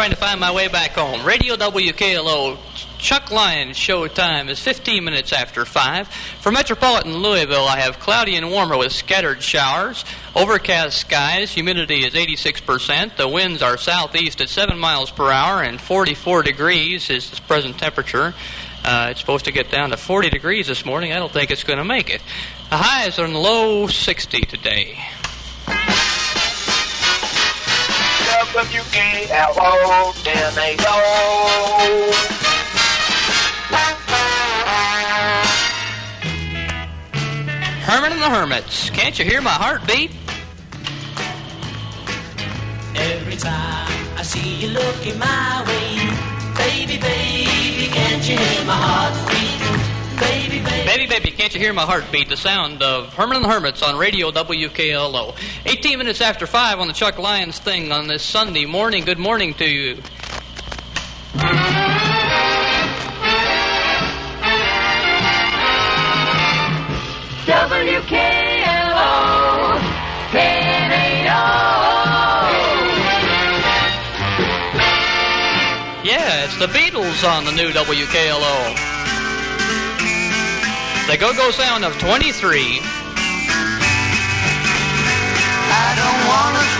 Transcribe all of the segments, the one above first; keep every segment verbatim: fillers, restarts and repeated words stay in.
trying to find my way back home. Radio W K L O, Chuck Lyons show time is fifteen minutes after five. For metropolitan Louisville, I have cloudy and warmer with scattered showers. Overcast skies, humidity is eighty-six percent. The winds are southeast at seven miles per hour, and forty-four degrees is the present temperature. Uh, it's supposed to get down to forty degrees this morning. I don't think it's going to make it. The highs are in the low sixty today. W K L O, ten eighty. Herman and the Hermits, can't you hear my heartbeat? Every time I see you looking my way, baby, baby, can't you hear my heartbeat? Baby, baby. Baby, baby, can't you hear my heartbeat? The sound of Herman and the Hermits on Radio W K L O. eighteen minutes after five on the Chuck Lyons thing on this Sunday morning. Good morning to you. W K L O, ten eighty. Yeah, it's the Beatles on the new W K L O. The go-go sound of twenty-three. I don't want us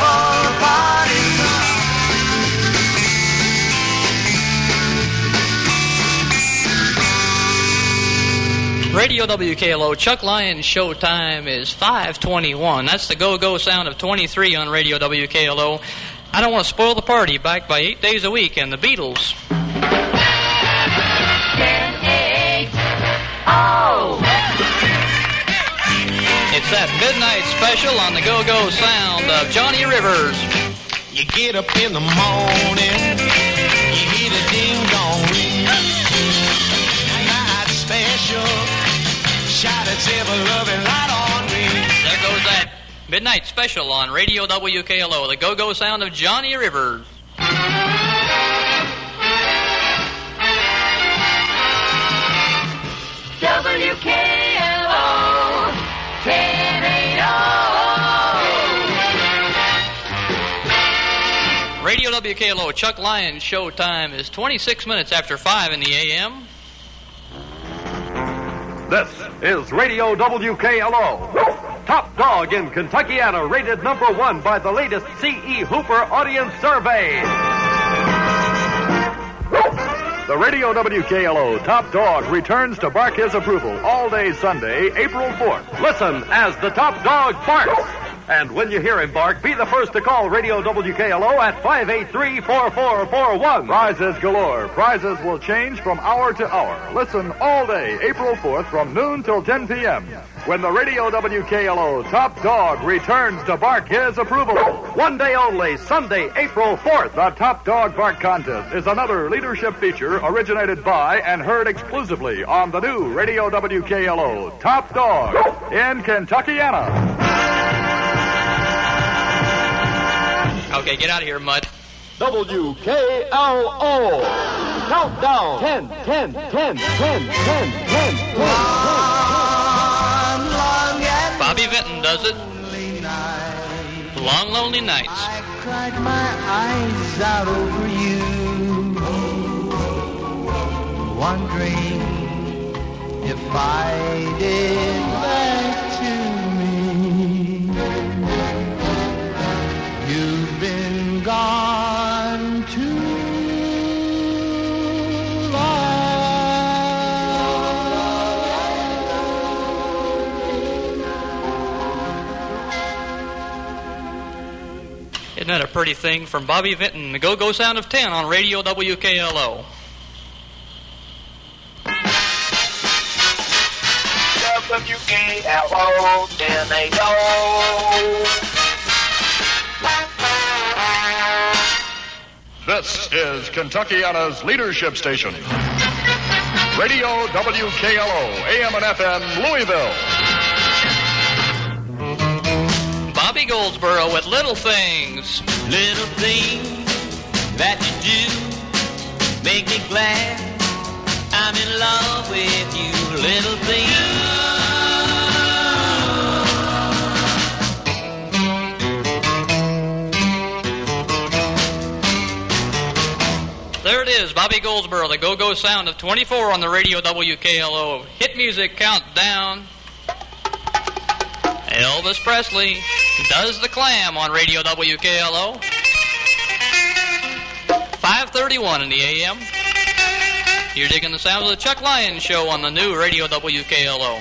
for a party. Radio W K L O, Chuck Lyons show time is five twenty-one. That's the go-go sound of twenty-three on Radio W K L O. I don't want to spoil the party, back by eight days a week, and the Beatles. Oh! It's that midnight special on the go-go sound of Johnny Rivers. You get up in the morning, you hear the ding-dong ring. Night special, shot its ever-loving light on me. There goes that midnight special on Radio W K L O, the go-go sound of Johnny Rivers. W K L O, ten eighty. Radio W K L O, Chuck Lyons show time is twenty-six minutes after five in the A M. This is Radio W K L O. Top dog in Kentuckiana, rated number one by the latest C E. Hooper audience survey. The Radio W K L O Top Dog returns to bark his approval all day Sunday, April fourth. Listen as the Top Dog barks. And when you hear him bark, be the first to call Radio W K L O at five eight three, four four four one. Prizes galore. Prizes will change from hour to hour. Listen all day, April fourth, from noon till ten p.m. when the Radio W K L O Top Dog returns to bark his approval. One day only, Sunday, April fourth. The Top Dog Bark Contest is another leadership feature originated by and heard exclusively on the new Radio W K L O Top Dog in Kentuckiana. Okay, get out of here, Mutt. W K L O. Countdown. ten, ten, ten, ten, ten, ten, ten, ten. Bobby Vinton does it. Long, lonely nights. I cried my eyes out over you, wondering if I did that to me. You've been gone too Isn't that a pretty thing from Bobby Vinton, the go-go sound of ten on Radio W K L O. W K L O, ten eighty. This is Kentuckiana's leadership station. Radio W K L O, A M and F M, Louisville. Bobby Goldsboro with Little Things. Little things that you do make me glad I'm in love with you. Little things. Bobby Goldsboro, the go-go sound of twenty-four on the radio W K L O. Hit music countdown. Elvis Presley does the clam on radio W K L O. five thirty-one in the A M. You're digging the sounds of the Chuck Lyons Show on the new radio W K L O.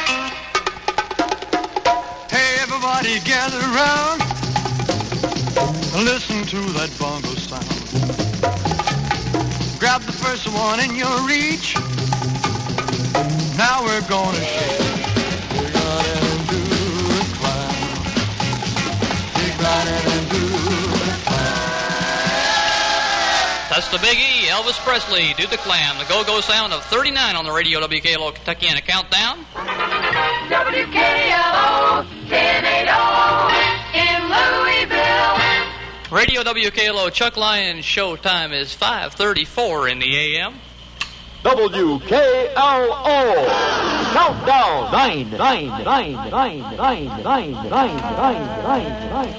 Hey, everybody gather around and listen to that bongo sound. Grab the first one in your reach. Now we're gonna shake. We're gonna do the clown. Big riding and do the clown. That's the Big E, Elvis Presley, do the clam, the go-go sound of thirty-nine on the radio W K L O Kentuckiana Countdown. W K L O ten eighty in Louisville. Radio W K L O Chuck Lyons Show time is five thirty-four in the A M. W K L O. Countdown. Nine, nine, nine, nine, nine, nine, nine, nine, nine, nine.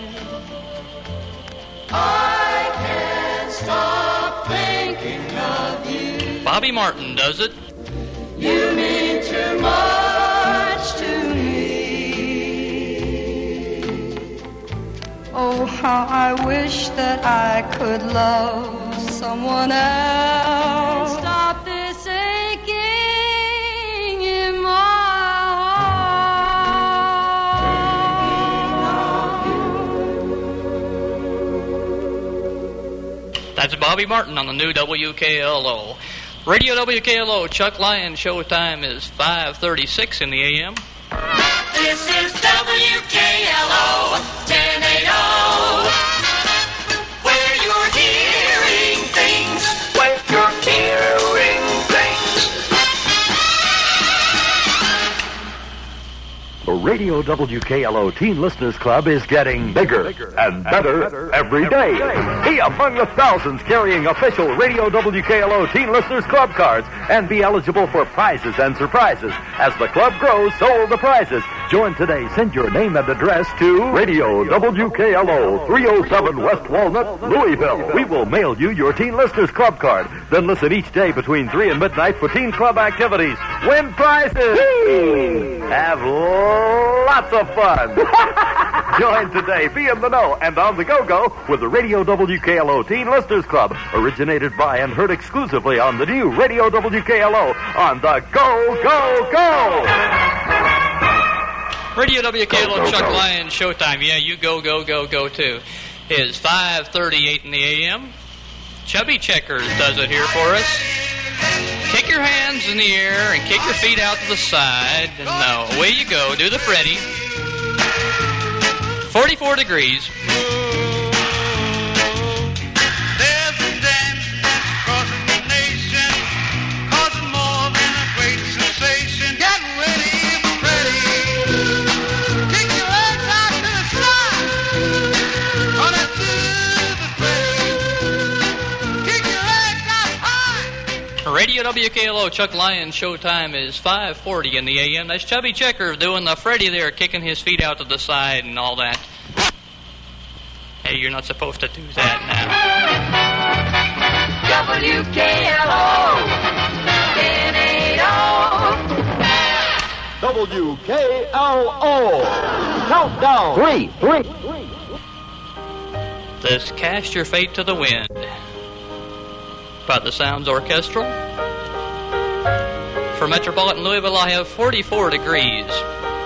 I can't stop thinking of you. Bobby Martin does it. You mean too much to me. Oh, how I wish that I could love someone else. Stop this aching in my heart. That's Bobby Martin on the new W K L O. Radio W K L O Chuck Lyons Show time is five thirty-six in the A M. This is W K L O ten eighty, where you're hearing things. When you're hearing things. The Radio W K L O Teen Listeners Club is getting bigger and better every day. Be among the thousands carrying official Radio W K L O Teen Listeners Club cards and be eligible for prizes and surprises. As the club grows, so will the prizes. Join today. Send your name and address to Radio W K L O, three oh seven West Walnut, Louisville. We will mail you your Teen Listeners Club card. Then listen each day between three and midnight for Teen Club activities. Win prizes! Have lots of fun. Join today. Be in the know and on the go-go with the Radio W K L O Teen Listeners Club. Originated by and heard exclusively on the new Radio W K L O on the Go, Go, Go! Radio W K L O Go, go, Chuck go. Lyons Showtime. Yeah, you go, go, go, go too. Is five thirty-eight in the A M. Chubby Checkers does it here for us. Kick your hands in the air and kick your feet out to the side. And no, away you go. Do the Freddy. forty-four degrees. There's a dance crossing the nation, causing more than a great sensation. Get ready, ready. Kick your legs out to the side. On a super ready. Kick your legs out high. Radio W K L O Chuck Lyons Showtime is five forty in the A M. That's Chubby Checkers doing the Freddy there, kicking his feet out to the side and all that. Hey, you're not supposed to do that now. W K L O ten eighty. W K L O. Countdown. Three, three. This Cast Your Fate to the Wind by the Sounds Orchestral. For Metropolitan Louisville, I have forty-four degrees.